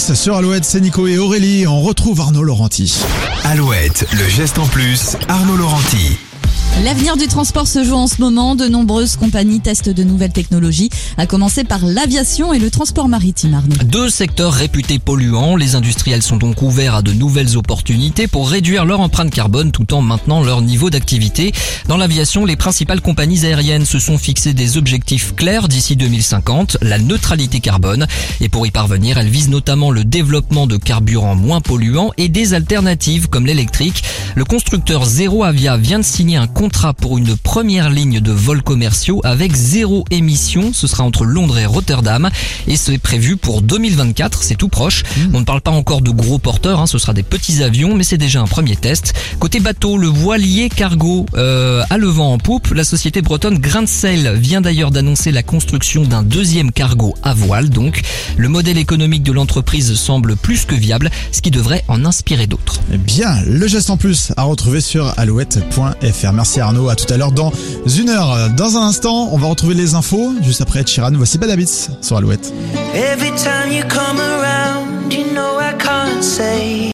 6 sur Alouette, c'est Nico et Aurélie. On retrouve Arnaud Laurenti. Alouette, le geste en plus, Arnaud Laurenti. L'avenir du transport se joue en ce moment. De nombreuses compagnies testent de nouvelles technologies, à commencer par l'aviation et le transport maritime, Arnaud. Deux secteurs réputés polluants. Les industriels sont donc ouverts à de nouvelles opportunités pour réduire leur empreinte carbone tout en maintenant leur niveau d'activité. Dans l'aviation, les principales compagnies aériennes se sont fixées des objectifs clairs d'ici 2050, la neutralité carbone. Et pour y parvenir, elles visent notamment le développement de carburants moins polluants et des alternatives comme l'électrique. Le constructeur Zero Avia vient de signer un contrat pour une première ligne de vols commerciaux avec zéro émission. Ce sera entre Londres et Rotterdam et c'est prévu pour 2024, c'est tout proche. On ne parle pas encore de gros porteurs, ce sera des petits avions, mais c'est déjà un premier test. Côté bateau, le voilier cargo a le vent en poupe. La société bretonne Grain de Sel vient d'ailleurs d'annoncer la construction d'un deuxième cargo à voile. Donc, le modèle économique de l'entreprise semble plus que viable, ce qui devrait en inspirer d'autres. Bien, le geste en plus à retrouver sur alouette.fr. Merci Arnaud, à tout à l'heure dans une heure. Dans un instant, on va retrouver les infos. Juste après Ed Sheeran, voici Bad Habits sur Alouette. Every time you come around, you know I can't say